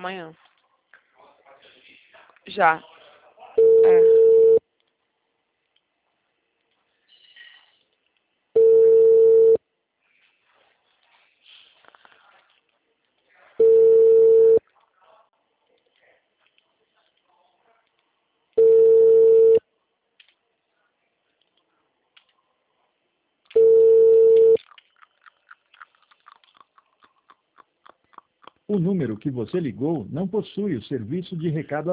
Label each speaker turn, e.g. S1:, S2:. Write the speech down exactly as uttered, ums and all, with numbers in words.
S1: Amanhã. Já. É.
S2: O número que você ligou não possui o serviço de recado